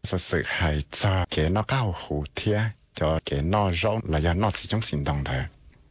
實sự係就給nó cao hữu thiết cho給nó rộng là do nó chỉ trong sinh động thôi.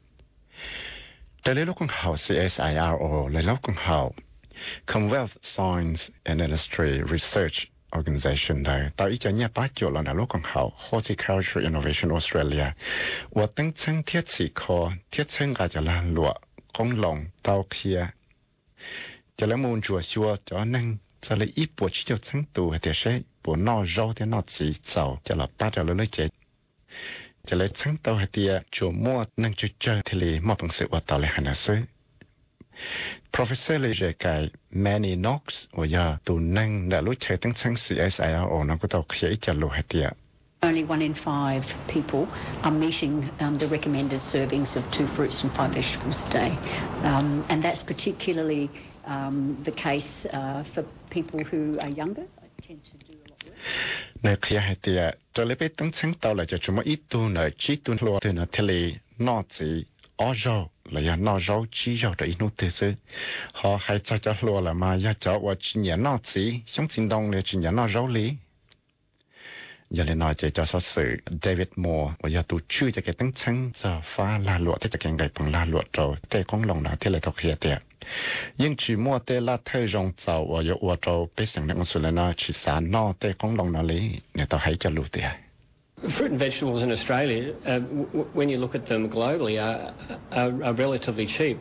Đây là lúc con học CSIRO là lúc con học Commonwealth Science and Industry Research Organization đây. Tao ý cho nhé bác chỗ là lúc con học Horticulture Innovation Australia. Và tăng chân thiết chỉ có thiết chân cả cho là lụa công lòng tao kia. Cho là môn chùa chùa cho nên cho là ít bộ chỉ cho chân tù thì sẽ bộ nó rau thì nó chỉ giàu cho là bắt đầu lấy chế. Cho lấy chân tàu thì chùa mua nâng chú chơi thì lì mua bằng sự hoạt tạo lại hẳn sư. Professor Lê Rê Cái Manny Knox và giờ tù nâng đã lúc chơi tăng chân CSIRO nó có tàu khế cho lùa hạt tiệt. Only 1 in 5 people are meeting the recommended servings of 2 fruits and 5 vegetables a day. And that's particularly the case for people who are younger. Tend to do a lot work. Nơi kia hạt tiệt, cho lấy biết tăng chân tàu là cho chúng ít tu nơi chỉ tu lùa từ nó thì lì nó chỉ ở rau là do nó rau chỉ rau để inú thế sự. Họ hay cho lùa là mà ya cho và chỉ nhớ nó chỉ, trong sinh động là chỉ nhớ nó rau lý. Giờ lên nói cho sự David Moore và giờ tụ chưa cho cái tăng chân giờ phá la lụa thế cho cái ngày bằng la lụa rồi thế con lòng nào thế lại thực hiện được nhưng chỉ mua thế là thời rong giàu và giờ ở đâu biết rằng những sự là chỉ sản nó thế con lòng nào lý người ta hãy cho lụa thế. Fruit and vegetables in Australia, when you look at them globally, are relatively cheap.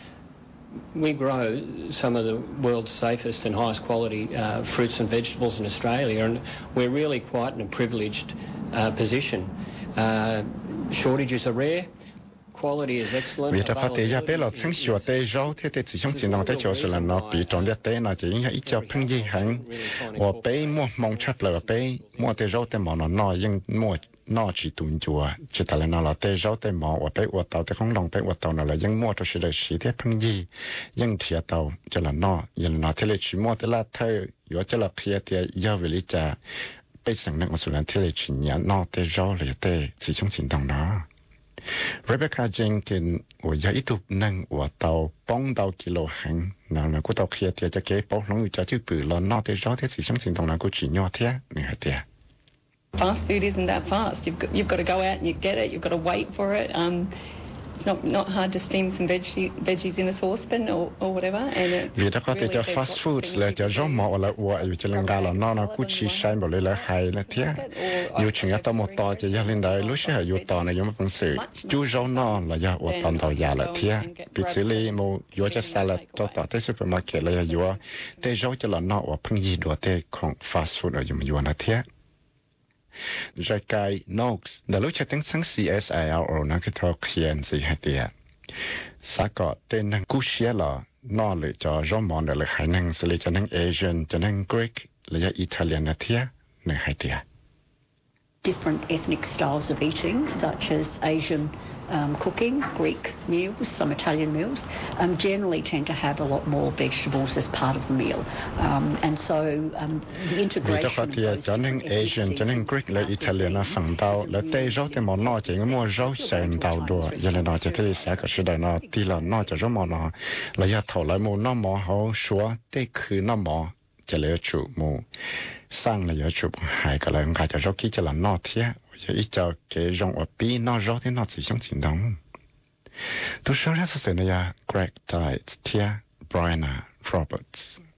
We grow some of the world's safest and highest quality fruits and vegetables in Australia, and we're really quite in a privileged position. Shortages are rare. Quality is excellent. Vì đó phải giờ bé là sinh hoạt tế rau thế chỉ trong chỉ nói thế cho sự là nó bị tròn nhất tế nó chỉ ít cho phân gì hẳn và bé mua mong chấp là bé mua tế rau tế mỏ nó nhưng mua nó chỉ tuân chùa chỉ tại là nó là tế rau tế mỏ và bé uất tàu tế không đồng bé uất tàu nó là nhưng mua cho sự là chỉ thế phân gì nhưng thì tàu cho là nó nhưng nó thế là chỉ mua tế là thay yếu cho là kia thì giờ về lý trả bé sang năng sự là thế là chỉ nhớ nó tế rau là tế chỉ trong chỉ đồng đó. Rebecca Jenkins 我有一度能我到帮到几路行，然后我到kia thì cho cái bao lâu cho chú bự lo nó thì rõ thế thì trong sinh động là cô chỉ nhỏ thế này hả thế. Fast food isn't that fast. You've got to go out and you get it. You've got to wait for it. It's not hard to steam some veggies in a saucepan or whatever. And it's vì đó có thể cho fast food là cho rau mọ là uo ở trên lăng gà là nó cũng chỉ sai một là hay là thế. Yêu chuyện ở tao một tàu chỉ lên đây lúc sẽ yêu tàu này dùng bằng sự chú rau nó là do uo tàu tàu già là thế. Bị xử lý một yêu cho salad cho tàu tới supermarket là yêu tới rau cho là nó uo phăng gì đồ tới con fast food ở dùng yêu là thế. Rồi cái Knox đã lúc cho tiếng sáng CSIRO nó cái thao khiên gì hết tiệt. Sao có tên năng cú xía là nó lựa cho rau món là khả năng xử lý cho năng Asian cho năng Greek là do Italian là thiệt nơi hai tiệt. Different ethnic styles of eating, such as Asian cooking, Greek meals, some Italian meals, generally tend to have a lot more vegetables as part of the meal. And so the integration of those cho nên Asian, cho nên Greek là Italian là phần tàu là tây rau thì món nó chỉ mua rau xanh tàu đùa, cho nên nó chỉ thấy sẽ có sự đời nó thì là nó cho rau món nó là do thầu lại mua nó món hậu xóa tây khứ nó món chỉ là chủ mua sang là chủ hai cái là người cho rau kia cho là nó thiệt. Giờ ít cho cái rong ở bi nó rõ thế nó chỉ trong chiến đấu. Tôi sợ ra sự này Greg Dietz, Tia, Brianna Roberts.